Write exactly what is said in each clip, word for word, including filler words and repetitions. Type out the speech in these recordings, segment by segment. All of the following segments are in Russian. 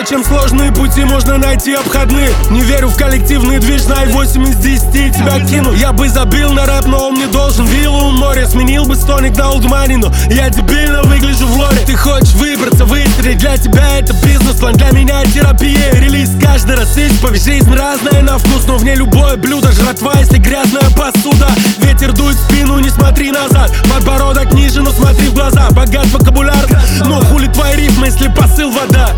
чем сложные пути, можно найти обходные. Не верю в коллективный движ, знай, восемь из десяти тебя кину. Я бы забил на рэп, но он мне должен виллу у моря. Сменил бы стоник на олдмани, но я дебильно выгляжу в лоре. Ты хочешь выбраться, выстрелить, для тебя это бизнес-план, для меня терапия. Релиз каждый раз исповедь, жизнь разная на вкус, но в ней любое блюдо жратва, если грязная посуда. Ветер дует в спину, не смотри назад, подбородок ниже, но смотри в глаза. Богат вокабуляр, но хули твои рифмы, если посыл вода.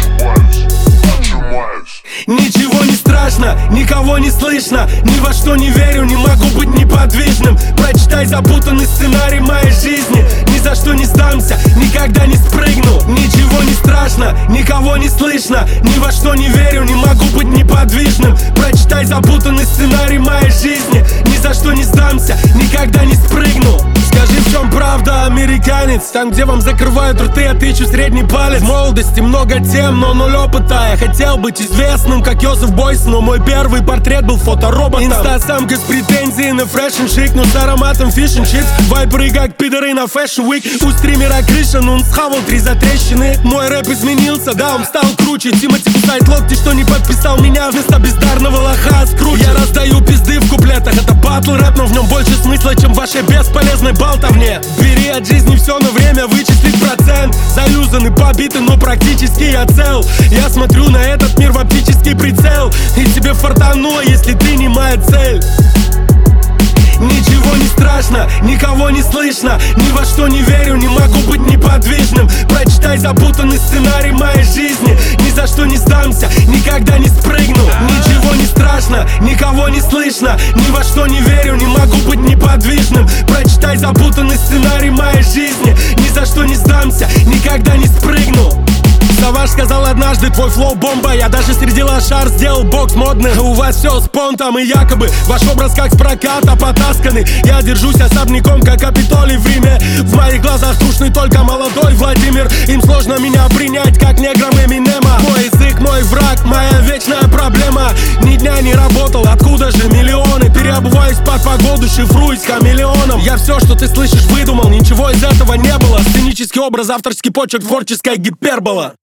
Ничего не страшно, никого не слышно, ни во что не верю, не могу быть неподвижным. Прочитай запутанный сценарий моей жизни, ни за что не сдамся, никогда не спрыгну. Ничего не страшно, никого не слышно, ни во что не верю, не могу быть неподвижным. Прочитай запутанный сценарий моей жизни, ни за что не сдамся, никогда не спрыгну. Скажи, в чем правда, американец? Там, где вам закрывают рты, я тычу средний палец. В молодости много тем, но ноль опыта. Я хотел быть известным, как Йозеф Бойс, но мой первый портрет был фотороботом. Инстасамка с претензией на фрэшн шик, но с ароматом фиш энд чипс. Вайперы как пидоры на фэшн уик. У стримера крыша, но он схавал три затрещины. Мой рэп изменился, да, он стал круче. Тимати кусает локти, что не подписал меня. Вместо бездарного лоха скручен. Я раздаю пизды в куплетах, это батл рэп, но в нем больше смысла, чем в вашей бесполезной болтовне. Бери от жизни все на время, вычислить процент. Заюзаны, побиты, но практически я цел. Я смотрю на этот мир в оптический прицел, и тебе фартануло, если ты не моя цель. Ничего не страшно, никого не слышно, ни во что не верю, не могу быть неподвижным. Прочитай запутанный сценарий моей жизни, ни за что не сдамся, никогда не спрыгну. Ничего не страшно, никого не слышно, ни во что не верю, не могу быть неподвижным. Прочитай запутанный сценарий моей жизни, ни за что не сдамся, никогда не спрыгну. Саваш сказал однажды, твой флоу бомба. Я даже среди лошар сделал бокс модный. У вас все с понтом и якобы ваш образ как с проката потасканный. Я держусь особняком, как Капитолий в Риме. В моих глазах трушный только молодой Владимир. Им сложно меня принять, как неграм Эминема. Мой язык, мой враг, моя вечная проблема. Ни дня не работал, откуда же миллионы? Переобуваюсь под погоду, шифруюсь хамелеоном. Я все, что ты слышишь, выдумал, ничего из этого не было. Сценический образ, авторский почерк, творческая гипербола.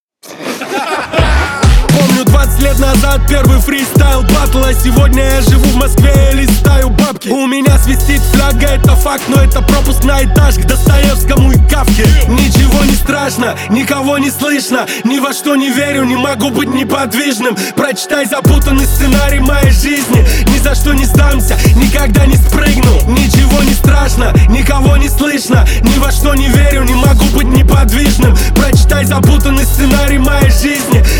Помню двадцать лет назад первый фристайл батл, а сегодня я живу в Москве и листаю бабки. У меня свистит фляга, это факт, но это пропуск на этаж к Достоевскому и Кафке. Ничего не страшно, никого не слышно, ни во что не верю, не могу быть неподвижным. Прочитай запутанный сценарий моей жизни, ни за что не сдамся, никогда не спрыгну. Ничего не страшно, никого не слышно, ни во что не верю, не могу быть неподвижным. Прочитай запутанный сценарий моей жизни,